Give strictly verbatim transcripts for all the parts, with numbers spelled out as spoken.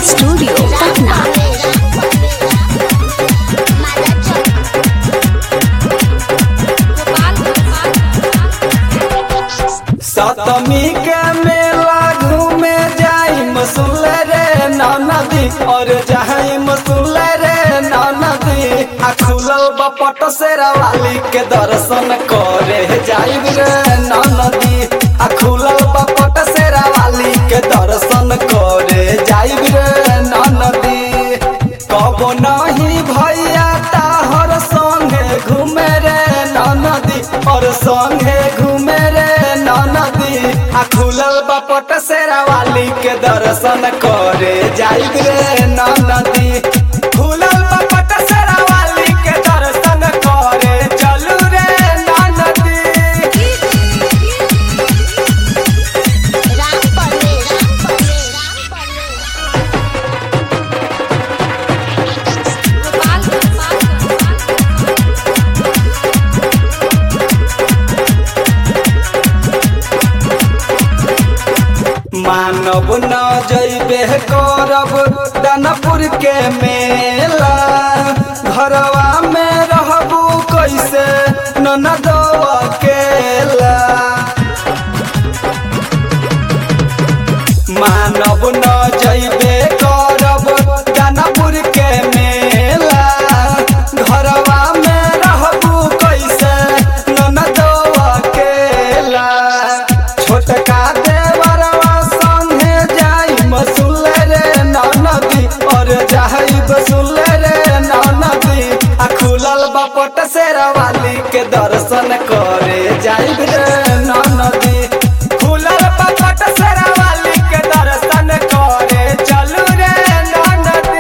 Studio Patna. सतमी के मेला घूमे जाई मसूल रे नदी और जाई मसूल रे नदी आ खुलल बपट शेरावाली के दर्शन करे जाई रे नदी आ खुलल बपट शेरावाली के दर्शन करे जाई रे नदी कबो नहीं भैया ताहर संगे घूमे रे नदी और संगे घूमे रे नदी आ खुलल बपट शेरावाली के दर्शन करे जाई रे नदी खुलल बपट शेरावाली के दर्शन करे चलू रे नदी। मानव न जैबे करब दानापुर के मेला घरवा में रहबू कैसे ननद अकेला। मानव न जैबे करब दानापुर के मेला घरवा में रहबू कैसे ननद अकेला। छोटका देवरवा संगे जाई मसूल रे नदी और जाई बसूल रे नदी आ खुलल बपट शेरावाली के दर्शन करे जाई रे नदी खुलल बपट शेरावाली के दर्शन करे चलू रे नदी।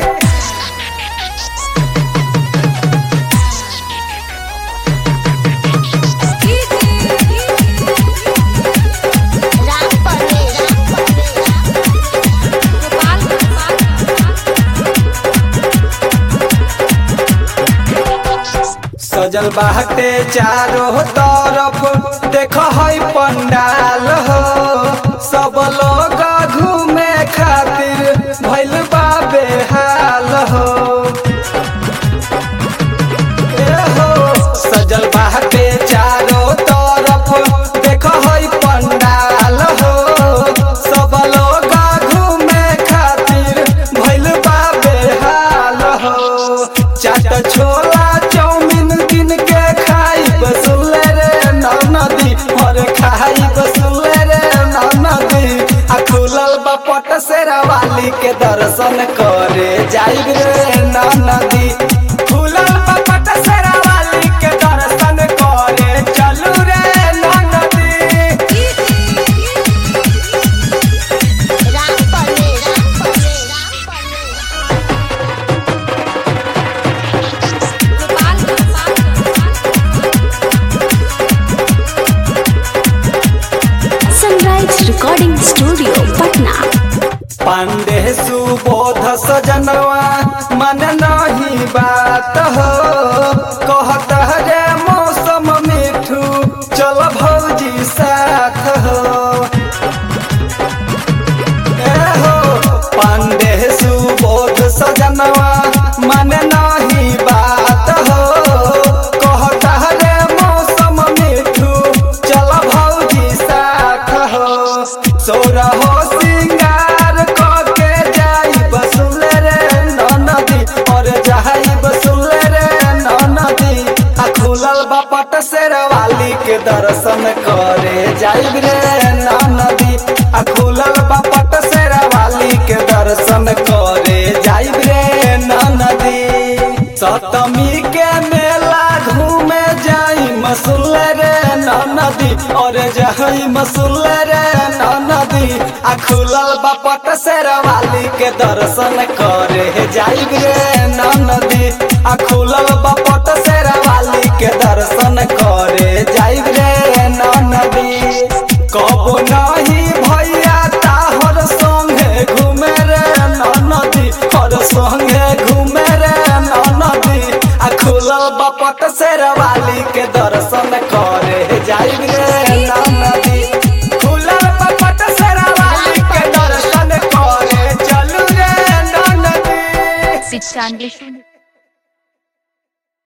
सजल बाटे चारों तरफ देख है पंडाल हो सब लोग घूमे खातिर भइल बा बेहाल हो। ए हो सजल बाटे चारों तरफ देख है पंडाल हो सब लोग घूमे खातिर भइल बा बेहाल हो। चाट छोला चाउमीन किन के खाई बसूल रे नदी और खाई बसूल रे नदी आ खुलल बपट शेरावाली के दर्शन करे जाई रे नदी खुलल बपट शेरावाली के दर्शन करे चलू रे नदी। Sunrise recording studio Patna. Pandey Subodh सजनवा मन नहीं बात हो कहत रे मौसम मिठू चल भौजी साथ हो। ए हो पांडे सुबोध सजनवा मन नहीं बात हो कहत रे मौसम मिठू चल भौजी साथ हो। सोरा हो सिंगार करके जाई बसूल रे नदी और जाई बसूल रे नदी आ खुलल बपट शेरावाली के दर्शन करे जाई रे नदी आ खुलल बपट शेरावाली के दर्शन करे जाई रे नदी। सतमी के मेला घूमे जाई मसूल रे नदी और जाई मसूल रे नदी आ खुलल बपट शेरावाली के दर्शन करे जाई रे नदी आ खुलल बपट शेरावाली के दर्शन करे जाई रे नदी। कबो नहीं भैया ताहर संगे घूमे रे नदी और संगे घूमे रे नदी आ खुलल बपट शेरावाली के दर्शन करे जाई रे नदी खुलल बपट शेरावाली के दर्शन करे चलू रे। पिचानवे शून्य